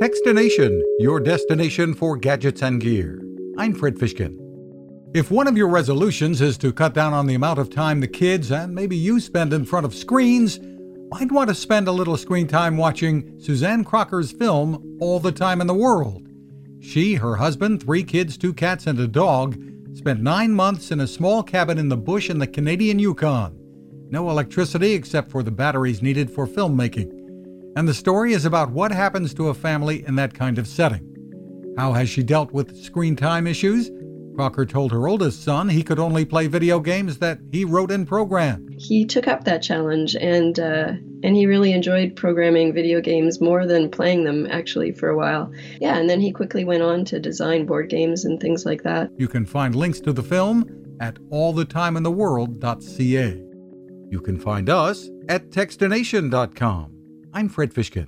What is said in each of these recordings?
Techstination, your destination for gadgets and gear. I'm Fred Fishkin. If one of your resolutions is to cut down on the amount of time the kids and maybe you spend in front of screens, might want to spend a little screen time watching Suzanne Crocker's film, All the Time in the World. She, her husband, 3 kids, 2 cats, and a dog spent 9 months in a small cabin in the bush in the Canadian Yukon. No electricity except for the batteries needed for filmmaking. And the story is about what happens to a family in that kind of setting. How has she dealt with screen time issues? Crocker told her oldest son he could only play video games that he wrote and programmed. He took up that challenge and he really enjoyed programming video games more than playing them actually for a while. Yeah, and then he quickly went on to design board games and things like that. You can find links to the film at allthetimeintheworld.ca. You can find us at techstination.com. I'm Fred Fishkin.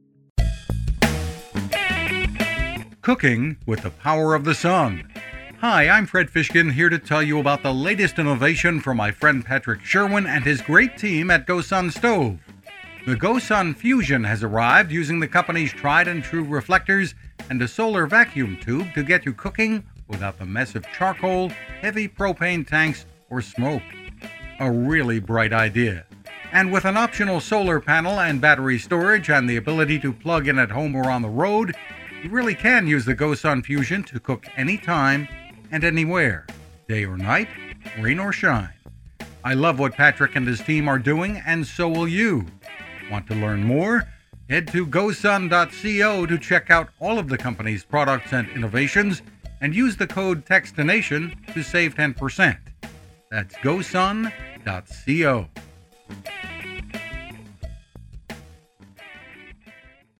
Cooking with the power of the sun. Hi, I'm Fred Fishkin, here to tell you about the latest innovation from my friend Patrick Sherwin and his great team at GoSun Stove. The GoSun Fusion has arrived using the company's tried and true reflectors and a solar vacuum tube to get you cooking without the mess of charcoal, heavy propane tanks, or smoke. A really bright idea. And with an optional solar panel and battery storage and the ability to plug in at home or on the road, you really can use the GoSun Fusion to cook anytime and anywhere, day or night, rain or shine. I love what Patrick and his team are doing, and so will you. Want to learn more? Head to gosun.co to check out all of the company's products and innovations, and use the code TEXTINATION to save 10%. That's gosun.co.